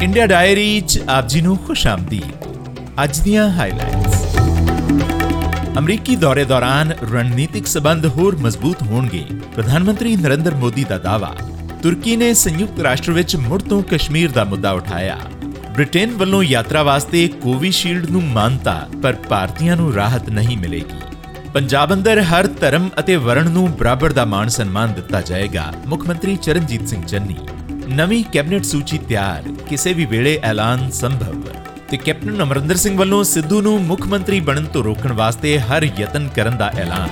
India diary 'ਚ ਆਪ ਜੀ ਨੂੰ ਖੁਸ਼ ਆਮਦੀਦ। ਅੱਜ ਦੀਆਂ ਹਾਈਲਾਈਟਸ। ਅਮਰੀਕੀ ਦੌਰੇ ਦੌਰਾਨ ਰਣਨੀਤਿਕ ਸਬੰਧ ਹੋਰ ਮਜ਼ਬੂਤ ਹੋਣਗੇ, ਪ੍ਰਧਾਨ ਮੰਤਰੀ ਨਰਿੰਦਰ ਮੋਦੀ ਦਾ ਦਾਅਵਾ। ਤੁਰਕੀ ਨੇ ਸੰਯੁਕਤ ਰਾਸ਼ਟਰ ਵਿੱਚ ਮੁੜ ਤੋਂ ਕਸ਼ਮੀਰ ਦਾ ਮੁੱਦਾ ਉਠਾਇਆ। ਬ੍ਰਿਟੇਨ ਵੱਲੋਂ ਯਾਤਰਾ ਵਾਸਤੇ ਕੋਵਿਸ਼ੀਲਡ ਨੂੰ ਮਾਨਤਾ, ਪਰ ਭਾਰਤੀਆਂ ਨੂੰ ਰਾਹਤ ਨਹੀਂ ਮਿਲੇਗੀ। ਪੰਜਾਬ ਅੰਦਰ ਹਰ ਧਰਮ ਅਤੇ ਵਰਣ ਨੂੰ ਬਰਾਬਰ ਦਾ ਮਾਣ ਸਨਮਾਨ ਦਿੱਤਾ ਜਾਏਗਾ, ਮੁੱਖ ਮੰਤਰੀ ਚਰਨਜੀਤ ਸਿੰਘ ਚੰਨੀ। ਨਵੀਂ ਕੈਬਨਿਟ ਸੂਚੀ ਤਿਆਰ, ਕਿਸੇ ਵੀ ਵੇਲੇ ਐਲਾਨ ਸੰਭਵ। ਤੇ ਕੈਪਟਨ ਅਮਰਿੰਦਰ ਸਿੰਘ ਵੱਲੋਂ ਸਿੱਧੂ ਨੂੰ ਮੁੱਖ ਮੰਤਰੀ ਬਣਨ ਤੋਂ ਰੋਕਣ ਵਾਸਤੇ ਹਰ ਯਤਨ ਕਰਨ ਦਾ ਐਲਾਨ।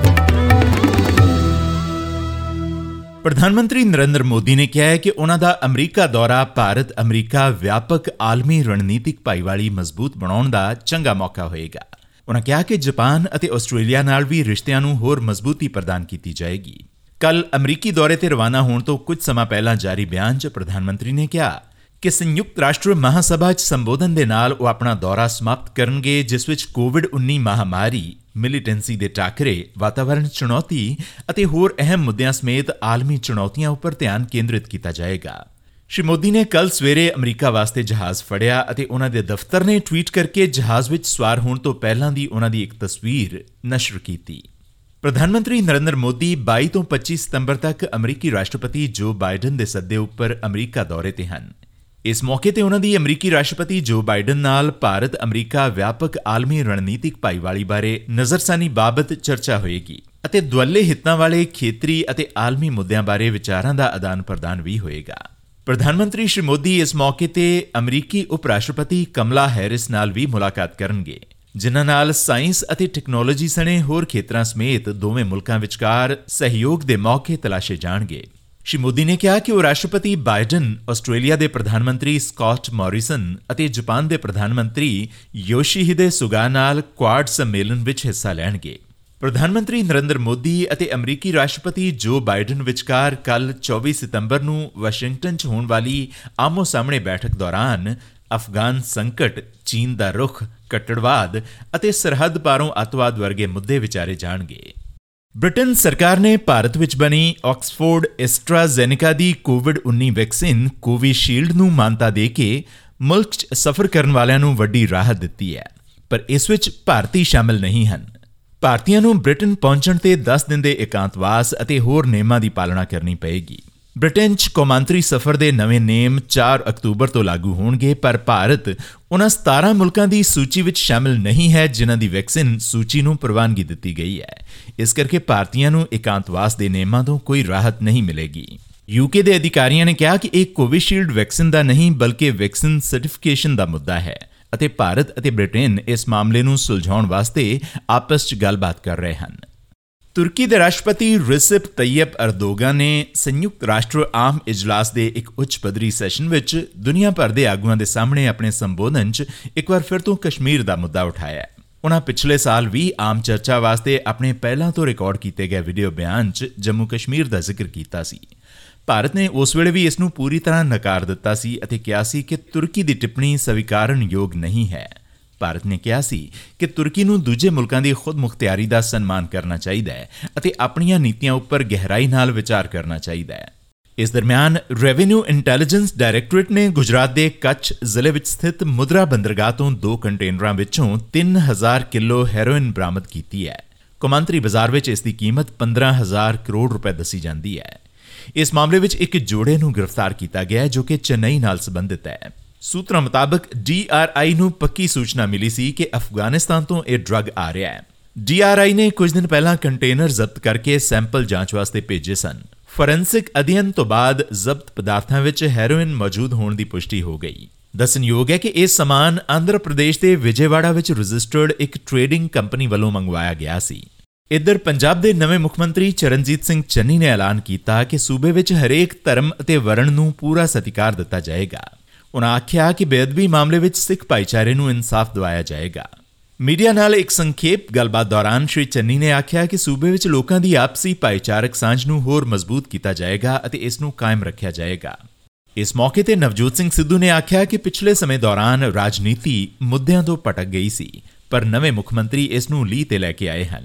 ਪ੍ਰਧਾਨ ਮੰਤਰੀ ਨਰਿੰਦਰ ਮੋਦੀ ਨੇ ਕਿਹਾ ਹੈ ਕਿ ਉਹਨਾਂ ਦਾ ਅਮਰੀਕਾ ਦੌਰਾ ਭਾਰਤ ਅਮਰੀਕਾ ਵਿਆਪਕ ਆਲਮੀ ਰਣਨੀਤਿਕ ਭਾਈਵਾਲੀ ਮਜ਼ਬੂਤ ਬਣਾਉਣ ਦਾ ਚੰਗਾ ਮੌਕਾ ਹੋਏਗਾ। ਉਹਨਾਂ ਕਿਹਾ ਕਿ ਜਾਪਾਨ ਅਤੇ ਆਸਟ੍ਰੇਲੀਆ ਨਾਲ ਵੀ ਰਿਸ਼ਤਿਆਂ ਨੂੰ ਹੋਰ ਮਜ਼ਬੂਤੀ ਪ੍ਰਦਾਨ ਕੀਤੀ ਜਾਏਗੀ। ਕੱਲ੍ਹ ਅਮਰੀਕੀ ਦੌਰੇ ਤੇ ਰਵਾਨਾ ਹੋਣ ਤੋਂ ਕੁਝ ਸਮਾਂ ਪਹਿਲਾਂ ਜਾਰੀ ਬਿਆਨ 'ਚ ਪ੍ਰਧਾਨ ਮੰਤਰੀ ਨੇ ਕਿਹਾ ਕਿ ਸੰਯੁਕਤ ਰਾਸ਼ਟਰ ਮਹਾਸਭਾ 'ਚ ਸੰਬੋਧਨ ਦੇ ਨਾਲ ਉਹ ਆਪਣਾ ਦੌਰਾ ਸਮਾਪਤ ਕਰਨਗੇ, ਜਿਸ ਵਿੱਚ ਕੋਵਿਡ-19 ਮਹਾਮਾਰੀ, ਮਿਲੀਟੈਂਸੀ ਦੇ ਟਾਕਰੇ, ਵਾਤਾਵਰਣ ਚੁਣੌਤੀ ਅਤੇ ਹੋਰ ਅਹਿਮ ਮੁੱਦਿਆਂ ਸਮੇਤ ਆਲਮੀ ਚੁਣੌਤੀਆਂ ਉੱਪਰ ਧਿਆਨ ਕੇਂਦਰਿਤ ਕੀਤਾ ਜਾਏਗਾ। ਸ਼੍ਰੀ ਮੋਦੀ ਨੇ ਕੱਲ੍ਹ ਸਵੇਰੇ ਅਮਰੀਕਾ ਵਾਸਤੇ ਜਹਾਜ਼ ਫੜਿਆ ਅਤੇ ਉਹਨਾਂ ਦੇ ਦਫ਼ਤਰ ਨੇ ਟਵੀਟ ਕਰਕੇ ਜਹਾਜ਼ ਵਿੱਚ ਸਵਾਰ ਹੋਣ ਤੋਂ ਪਹਿਲਾਂ ਦੀ ਉਹਨਾਂ ਦੀ ਇੱਕ ਤਸਵੀਰ ਨਸ਼ਰ ਕੀਤੀ। ਪ੍ਰਧਾਨ ਮੰਤਰੀ ਨਰਿੰਦਰ ਮੋਦੀ 22 ਤੋਂ 25 ਸਤੰਬਰ ਤੱਕ ਅਮਰੀਕੀ ਰਾਸ਼ਟਰਪਤੀ ਜੋ ਬਾਈਡਨ ਦੇ ਸੱਦੇ ਉੱਪਰ ਅਮਰੀਕਾ ਦੌਰੇ ਤੇ ਹਨ। ਇਸ ਮੌਕੇ ਤੇ ਉਹਨਾਂ ਦੀ ਅਮਰੀਕੀ ਰਾਸ਼ਟਰਪਤੀ ਜੋ ਬਾਈਡਨ ਨਾਲ ਭਾਰਤ ਅਮਰੀਕਾ ਵਿਆਪਕ ਆਲਮੀ ਰਣਨੀਤਿਕ ਭਾਈਵਾਲੀ ਬਾਰੇ ਨਜ਼ਰਸਾਨੀ ਬਾਬਤ ਚਰਚਾ ਹੋਏਗੀ ਅਤੇ ਦੁਵੱਲੇ ਹਿੱਤਾਂ ਵਾਲੇ ਖੇਤਰੀ ਅਤੇ ਆਲਮੀ ਮੁੱਦਿਆਂ ਬਾਰੇ ਵਿਚਾਰਾਂ ਦਾ ਆਦਾਨ ਪ੍ਰਦਾਨ ਵੀ ਹੋਏਗਾ। ਪ੍ਰਧਾਨ ਮੰਤਰੀ ਸ਼੍ਰੀ ਮੋਦੀ ਇਸ ਮੌਕੇ ਤੇ ਅਮਰੀਕੀ ਉਪ ਰਾਸ਼ਟਰਪਤੀ ਕਮਲਾ ਹੈਰਿਸ ਨਾਲ ਵੀ ਮੁਲਾਕਾਤ ਕਰਨਗੇ, ਜਿਨ੍ਹਾਂ ਨਾਲ ਸਾਇੰਸ ਅਤੇ ਟੈਕਨੋਲੋਜੀ ਸਣੇ ਹੋਰ ਖੇਤਰਾਂ ਸਮੇਤ ਦੋਵੇਂ ਮੁਲਕਾਂ ਵਿਚਕਾਰ ਸਹਿਯੋਗ ਦੇ ਮੌਕੇ ਤਲਾਸ਼ੇ ਜਾਣਗੇ। ਸ਼੍ਰੀ ਮੋਦੀ ਨੇ ਕਿਹਾ ਕਿ ਉਹ ਰਾਸ਼ਟਰਪਤੀ ਬਾਈਡਨ, ਆਸਟ੍ਰੇਲੀਆ ਦੇ ਪ੍ਰਧਾਨ ਮੰਤਰੀ ਸਕਾਟ ਮੌਰਿਸਨ ਅਤੇ ਜਾਪਾਨ ਦੇ ਪ੍ਰਧਾਨ ਮੰਤਰੀ ਯੋਸ਼ੀਹਿਦੇ ਸੁਗਾ ਨਾਲ ਕੁਆਡ ਸੰਮੇਲਨ ਵਿੱਚ ਹਿੱਸਾ ਲੈਣਗੇ। ਪ੍ਰਧਾਨ ਮੰਤਰੀ ਨਰਿੰਦਰ ਮੋਦੀ ਅਤੇ ਅਮਰੀਕੀ ਰਾਸ਼ਟਰਪਤੀ ਜੋ ਬਾਈਡਨ ਵਿਚਕਾਰ ਕੱਲ੍ਹ 24 ਸਤੰਬਰ ਨੂੰ ਵਾਸ਼ਿੰਗਟਨ 'ਚ ਹੋਣ ਵਾਲੀ ਆਮੋ-ਸਾਹਮਣੇ ਬੈਠਕ ਦੌਰਾਨ ਅਫਗਾਨ ਸੰਕਟ, ਚੀਨ ਦਾ ਰੁਖ, ਕੱਟੜਵਾਦ ਅਤੇ ਸਰਹੱਦ ਪਾਰੋਂ ਅੱਤਵਾਦ ਵਰਗੇ ਮੁੱਦੇ ਵਿਚਾਰੇ ਜਾਣਗੇ। ਬ੍ਰਿਟੇਨ ਸਰਕਾਰ ਨੇ ਭਾਰਤ ਵਿੱਚ ਬਣੀ ਆਕਸਫੋਰਡ ਐਸਟਰਾਜ਼ੈਨੇਕਾ ਦੀ ਕੋਵਿਡ-19 ਵੈਕਸੀਨ ਕੋਵਿਸ਼ੀਲਡ ਨੂੰ ਮਾਨਤਾ ਦੇ ਕੇ ਮੁਲਕ 'ਚ ਸਫ਼ਰ ਕਰਨ ਵਾਲਿਆਂ ਨੂੰ ਵੱਡੀ ਰਾਹਤ ਦਿੱਤੀ ਹੈ, ਪਰ ਇਸ ਵਿੱਚ ਭਾਰਤੀ ਸ਼ਾਮਲ ਨਹੀਂ ਹਨ। ਭਾਰਤੀਆਂ ਨੂੰ ਬ੍ਰਿਟੇਨ ਪਹੁੰਚਣ ਤੇ 10 ਦਿਨ ਦੇ ਇਕਾਂਤਵਾਸ ਅਤੇ ਹੋਰ ਨਿਯਮਾਂ ਦੀ ਪਾਲਣਾ ਕਰਨੀ ਪਏਗੀ। ਬ੍ਰਿਟੇਨ 'ਚ ਕੌਮਾਂਤਰੀ ਸਫ਼ਰ ਦੇ ਨਵੇਂ ਨਿਯਮ 4 ਅਕਤੂਬਰ ਤੋਂ ਲਾਗੂ ਹੋਣਗੇ, ਪਰ ਭਾਰਤ ਉਹਨਾਂ 17 ਮੁਲਕਾਂ ਦੀ ਸੂਚੀ ਵਿੱਚ ਸ਼ਾਮਿਲ ਨਹੀਂ ਹੈ ਜਿਨ੍ਹਾਂ ਦੀ ਵੈਕਸੀਨ ਸੂਚੀ ਨੂੰ ਪ੍ਰਵਾਨਗੀ ਦਿੱਤੀ ਗਈ ਹੈ। ਇਸ ਕਰਕੇ ਭਾਰਤੀਆਂ ਨੂੰ ਇਕਾਂਤਵਾਸ ਦੇ ਨਿਯਮਾਂ ਤੋਂ ਕੋਈ ਰਾਹਤ ਨਹੀਂ ਮਿਲੇਗੀ। ਯੂਕੇ ਦੇ ਅਧਿਕਾਰੀਆਂ ਨੇ ਕਿਹਾ ਕਿ ਇਹ ਕੋਵਿਸ਼ੀਲਡ ਵੈਕਸੀਨ ਦਾ ਨਹੀਂ ਬਲਕਿ ਵੈਕਸੀਨ ਸਰਟੀਫਿਕੇਸ਼ਨ ਦਾ ਮੁੱਦਾ ਹੈ ਅਤੇ ਭਾਰਤ ਅਤੇ ਬ੍ਰਿਟੇਨ ਇਸ ਮਾਮਲੇ ਨੂੰ ਸੁਲਝਾਉਣ ਵਾਸਤੇ ਆਪਸ 'ਚ ਗੱਲਬਾਤ ਕਰ ਰਹੇ ਹਨ। ਤੁਰਕੀ ਦੇ ਰਾਸ਼ਟਰਪਤੀ ਰਿਸੈਪ ਤੱਯਿਪ ਅਰਦੋਗਨ ਨੇ ਸੰਯੁਕਤ ਰਾਸ਼ਟਰ ਆਮ ਇਜਲਾਸ ਦੇ ਇੱਕ ਉੱਚ ਪੱਧਰੀ ਸੈਸ਼ਨ ਵਿੱਚ ਦੁਨੀਆ ਭਰ ਦੇ ਆਗੂਆਂ ਦੇ ਸਾਹਮਣੇ ਆਪਣੇ ਸੰਬੋਧਨ 'ਚ ਇੱਕ ਵਾਰ ਫਿਰ ਤੋਂ ਕਸ਼ਮੀਰ ਦਾ ਮੁੱਦਾ ਉਠਾਇਆ। ਉਨ੍ਹਾਂ ਪਿਛਲੇ ਸਾਲ ਵੀ ਆਮ ਚਰਚਾ ਵਾਸਤੇ ਆਪਣੇ ਪਹਿਲਾਂ ਤੋਂ ਰਿਕਾਰਡ ਕੀਤੇ ਗਏ ਵੀਡੀਓ ਬਿਆਨ 'ਚ ਜੰਮੂ ਕਸ਼ਮੀਰ ਦਾ ਜ਼ਿਕਰ ਕੀਤਾ ਸੀ। ਭਾਰਤ ਨੇ ਉਸ ਵੇਲੇ ਵੀ ਇਸ ਨੂੰ ਪੂਰੀ ਤਰ੍ਹਾਂ ਨਕਾਰ ਦਿੱਤਾ ਸੀ ਅਤੇ ਕਿਹਾ ਸੀ ਕਿ ਤੁਰਕੀ ਦੀ ਟਿੱਪਣੀ ਸਵੀਕਾਰਨਯੋਗ ਨਹੀਂ ਹੈ। ਭਾਰਤ ਨੇ ਕਿਹਾ ਸੀ ਕਿ ਤੁਰਕੀ ਨੂੰ ਦੂਜੇ ਮੁਲਕਾਂ ਦੀ ਖੁਦਮੁਖਤਿਆਰੀ ਦਾ ਸਨਮਾਨ ਕਰਨਾ ਚਾਹੀਦਾ ਹੈ ਅਤੇ ਆਪਣੀਆਂ ਨੀਤੀਆਂ ਉੱਪਰ ਗਹਿਰਾਈ ਨਾਲ ਵਿਚਾਰ ਕਰਨਾ ਚਾਹੀਦਾ ਹੈ। ਇਸ ਦਰਮਿਆਨ ਰੈਵਨਿਊ ਇੰਟੈਲੀਜੈਂਸ ਡਾਇਰੈਕਟੋਰੇਟ ਨੇ ਗੁਜਰਾਤ ਦੇ ਕੱਛ ਜ਼ਿਲ੍ਹੇ ਵਿੱਚ ਸਥਿਤ ਮੁਦਰਾ ਬੰਦਰਗਾਹ ਤੋਂ 2 ਕੰਟੇਨਰਾਂ ਵਿੱਚੋਂ 3000 ਕਿਲੋ ਹੈਰੋਇਨ ਬਰਾਮਦ ਕੀਤੀ ਹੈ। ਕੌਮਾਂਤਰੀ ਬਾਜ਼ਾਰ ਵਿੱਚ ਇਸ ਦੀ ਕੀਮਤ 15,000 ਕਰੋੜ ਰੁਪਏ ਦੱਸੀ ਜਾਂਦੀ ਹੈ। ਇਸ ਮਾਮਲੇ ਵਿੱਚ ਇੱਕ ਜੋੜੇ ਨੂੰ ਗ੍ਰਿਫਤਾਰ ਕੀਤਾ ਗਿਆ ਜੋ ਕਿ ਚੇਨਈ ਨਾਲ ਸੰਬੰਧਿਤ ਹੈ। ਸੂਤਰਾਂ ਮੁਤਾਬਕ DRI ਨੂੰ ਪੱਕੀ ਸੂਚਨਾ ਮਿਲੀ ਸੀ ਕਿ ਅਫਗਾਨਿਸਤਾਨ ਤੋਂ ਇਹ ਡਰੱਗ ਆ ਰਿਹਾ ਹੈ। DRI ਨੇ ਕੁਝ ਦਿਨ ਪਹਿਲਾਂ ਕੰਟੇਨਰ ਜ਼ਬਤ ਕਰਕੇ ਸੈਂਪਲ ਜਾਂਚ ਵਾਸਤੇ ਭੇਜੇ ਸਨ। ਫੋਰੈਂਸਿਕ ਅਧਿਐਨ ਤੋਂ ਬਾਅਦ ਜ਼ਬਤ ਪਦਾਰਥਾਂ ਵਿੱਚ ਹੈਰੋਇਨ ਮੌਜੂਦ ਹੋਣ ਦੀ ਪੁਸ਼ਟੀ ਹੋ ਗਈ। ਦੱਸਣਯੋਗ ਹੈ ਕਿ ਇਹ ਸਮਾਨ ਆਂਧਰਾ ਪ੍ਰਦੇਸ਼ ਦੇ ਵਿਜੇਵਾੜਾ ਵਿੱਚ ਰਜਿਸਟਰਡ ਇੱਕ ਟ੍ਰੇਡਿੰਗ ਕੰਪਨੀ ਵੱਲੋਂ ਮੰਗਵਾਇਆ ਗਿਆ ਸੀ। ਇੱਧਰ ਪੰਜਾਬ ਦੇ ਨਵੇਂ ਮੁੱਖ ਮੰਤਰੀ ਚਰਨਜੀਤ ਸਿੰਘ ਚੰਨੀ ਨੇ ਐਲਾਨ ਕੀਤਾ ਕਿ ਸੂਬੇ ਵਿੱਚ ਹਰੇਕ ਧਰਮ ਅਤੇ ਵਰਣ ਨੂੰ ਪੂਰਾ ਸਤਿਕਾਰ ਦਿੱਤਾ ਜਾਏਗਾ। ਉਨ੍ਹਾਂ ਆਖਿਆ ਕਿ ਬੇਅਦਬੀ ਮਾਮਲੇ ਵਿੱਚ ਸਿੱਖ ਭਾਈਚਾਰੇ ਨੂੰ ਇਨਸਾਫ ਦਿਵਾਇਆ ਜਾਏਗਾ। ਮੀਡੀਆ ਨਾਲ ਇੱਕ ਸੰਖੇਪ ਗੱਲਬਾਤ ਦੌਰਾਨ ਸ਼੍ਰੀ ਚੰਨੀ ਨੇ ਆਖਿਆ ਕਿ ਸੂਬੇ ਵਿੱਚ ਲੋਕਾਂ ਦੀ ਆਪਸੀ ਭਾਈਚਾਰਕ ਸਾਂਝ ਨੂੰ ਹੋਰ ਮਜ਼ਬੂਤ ਕੀਤਾ ਜਾਏਗਾ ਅਤੇ ਇਸ ਨੂੰ ਕਾਇਮ ਰੱਖਿਆ ਜਾਏਗਾ। ਇਸ ਮੌਕੇ ਤੇ ਨਵਜੋਤ ਸਿੰਘ ਸਿੱਧੂ ਨੇ ਆਖਿਆ ਕਿ ਪਿਛਲੇ ਸਮੇਂ ਦੌਰਾਨ ਰਾਜਨੀਤੀ ਮੁੱਦਿਆਂ ਤੋਂ ਭਟਕ ਗਈ ਸੀ, ਪਰ ਨਵੇਂ ਮੁੱਖ ਮੰਤਰੀ ਇਸ ਨੂੰ ਲੀਹ ਤੇ ਲੈ ਕੇ ਆਏ ਹਨ।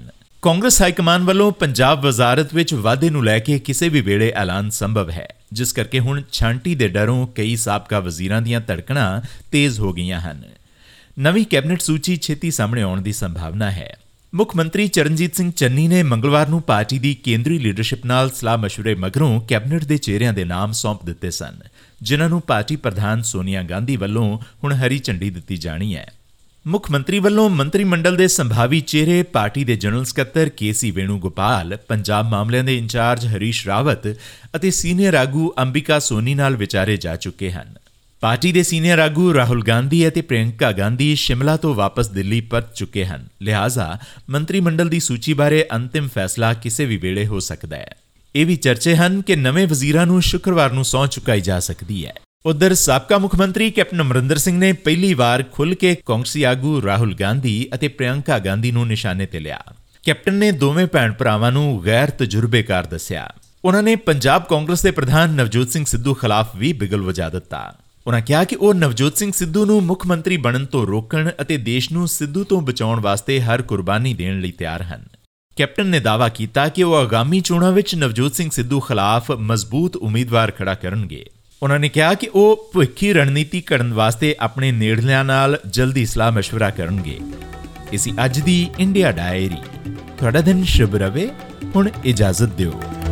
ਕਾਂਗਰਸ ਹਾਈਕਮਾਨ ਵੱਲੋਂ ਪੰਜਾਬ ਵਜ਼ਾਰਤ ਵਿੱਚ ਵਾਧੇ ਨੂੰ ਲੈ ਕੇ ਕਿਸੇ ਵੀ ਵੇਲੇ ਐਲਾਨ ਸੰਭਵ ਹੈ, ਜਿਸ ਕਰਕੇ ਹੁਣ ਛਾਂਟੀ ਦੇ ਡਰੋਂ ਕਈ ਸਾਬਕਾ ਵਜ਼ੀਰਾਂ ਦੀਆਂ ਧੜਕਣਾਂ ਤੇਜ਼ ਹੋ ਗਈਆਂ ਹਨ। ਨਵੀਂ ਕੈਬਨਿਟ ਸੂਚੀ ਛੇਤੀ ਸਾਹਮਣੇ ਆਉਣ ਦੀ ਸੰਭਾਵਨਾ ਹੈ। ਮੁੱਖ ਮੰਤਰੀ ਚਰਨਜੀਤ ਸਿੰਘ ਚੰਨੀ ਨੇ ਮੰਗਲਵਾਰ ਨੂੰ ਪਾਰਟੀ ਦੀ ਕੇਂਦਰੀ ਲੀਡਰਸ਼ਿਪ ਨਾਲ ਸਲਾਹ ਮਸ਼ਵਰੇ ਮਗਰੋਂ ਕੈਬਨਿਟ ਦੇ ਚਿਹਰਿਆਂ ਦੇ ਨਾਮ ਸੌਂਪ ਦਿੱਤੇ ਸਨ, ਜਿਨ੍ਹਾਂ ਨੂੰ ਪਾਰਟੀ ਪ੍ਰਧਾਨ ਸੋਨੀਆ ਗਾਂਧੀ ਵੱਲੋਂ ਹੁਣ ਹਰੀ ਝੰਡੀ ਦਿੱਤੀ ਜਾਣੀ ਹੈ। ਮੁੱਖ ਮੰਤਰੀ ਵੱਲੋਂ ਮੰਤਰੀ ਮੰਡਲ ਦੇ ਸੰਭਾਵੀ ਚਿਹਰੇ ਪਾਰਟੀ ਦੇ ਜਨਰਲ ਸਕੱਤਰ ਕੇ.ਸੀ. ਵੇਣੂਗੋਪਾਲ, ਪੰਜਾਬ ਮਾਮਲਿਆਂ ਦੇ ਇੰਚਾਰਜ ਹਰੀਸ਼ ਰਾਵਤ ਅਤੇ ਸੀਨੀਅਰ ਆਗੂ ਅੰਬਿਕਾ ਸੋਨੀ ਨਾਲ ਵਿਚਾਰੇ ਜਾ ਚੁੱਕੇ ਹਨ। ਪਾਰਟੀ ਦੇ ਸੀਨੀਅਰ ਆਗੂ ਰਾਹੁਲ ਗਾਂਧੀ ਅਤੇ ਪ੍ਰਿਯੰਕਾ ਗਾਂਧੀ ਸ਼ਿਮਲਾ ਤੋਂ ਵਾਪਸ ਦਿੱਲੀ ਪਰਤ ਚੁੱਕੇ ਹਨ, ਲਿਹਾਜ਼ਾ ਮੰਤਰੀ ਮੰਡਲ ਦੀ ਸੂਚੀ ਬਾਰੇ ਅੰਤਿਮ ਫੈਸਲਾ ਕਿਸੇ ਵੀ ਵੇਲੇ ਹੋ ਸਕਦਾ ਹੈ। ਇਹ ਵੀ ਚਰਚੇ ਹਨ ਕਿ ਨਵੇਂ ਵਜ਼ੀਰਾਂ ਨੂੰ ਸ਼ੁੱਕਰਵਾਰ ਨੂੰ ਸਹੁੰ ਚੁਕਾਈ ਜਾ ਸਕਦੀ ਹੈ। ਉਧਰ ਸਾਬਕਾ ਮੁੱਖ ਮੰਤਰੀ ਕੈਪਟਨ ਅਮਰਿੰਦਰ ਸਿੰਘ ਨੇ ਪਹਿਲੀ ਵਾਰ ਖੁੱਲ੍ਹ ਕੇ ਕਾਂਗਰਸੀ ਆਗੂ ਰਾਹੁਲ ਗਾਂਧੀ ਅਤੇ ਪ੍ਰਿਯੰਕਾ ਗਾਂਧੀ ਨੂੰ ਨਿਸ਼ਾਨੇ ਤੇ ਲਿਆ। ਕੈਪਟਨ ਨੇ ਦੋਵੇਂ ਭੈਣ ਭਰਾਵਾਂ ਨੂੰ ਗੈਰ ਤਜਰਬੇਕਾਰ ਦੱਸਿਆ। ਉਨ੍ਹਾਂ ਨੇ ਪੰਜਾਬ ਕਾਂਗਰਸ ਦੇ ਪ੍ਰਧਾਨ ਨਵਜੋਤ ਸਿੰਘ ਸਿੱਧੂ ਖਿਲਾਫ ਵੀ ਬਿਗਲ ਵਜਾ ਦਿੱਤਾ। ਉਨ੍ਹਾਂ ਕਿਹਾ ਕਿ ਉਹ ਨਵਜੋਤ ਸਿੰਘ ਸਿੱਧੂ ਨੂੰ ਮੁੱਖ ਮੰਤਰੀ ਬਣਨ ਤੋਂ ਰੋਕਣ ਅਤੇ ਦੇਸ਼ ਨੂੰ ਸਿੱਧੂ ਤੋਂ ਬਚਾਉਣ ਵਾਸਤੇ ਹਰ ਕੁਰਬਾਨੀ ਦੇਣ ਲਈ ਤਿਆਰ ਹਨ। ਕੈਪਟਨ ਨੇ ਦਾਅਵਾ ਕੀਤਾ ਕਿ ਉਹ ਆਗਾਮੀ ਚੋਣਾਂ ਵਿੱਚ ਨਵਜੋਤ ਸਿੰਘ ਸਿੱਧੂ ਖਿਲਾਫ ਮਜ਼ਬੂਤ ਉਮੀਦਵਾਰ ਖੜਾ ਕਰਨਗੇ। ਉਨ੍ਹਾਂ ਨੇ ਕਿਹਾ ਕਿ ਉਹ ਭਵਿੱਖੀ ਰਣਨੀਤੀ ਘੜਨ ਵਾਸਤੇ ਆਪਣੇ ਨੇੜਲਿਆਂ ਨਾਲ ਜਲਦੀ ਸਲਾਹ ਮਸ਼ਵਰਾ ਕਰਨਗੇ। ਇਹ ਸੀ ਅੱਜ ਦੀ ਇੰਡੀਆ ਡਾਇਰੀ। ਤੁਹਾਡਾ ਦਿਨ ਸ਼ੁਭ ਰਵੇ। ਹੁਣ ਇਜਾਜ਼ਤ ਦਿਓ।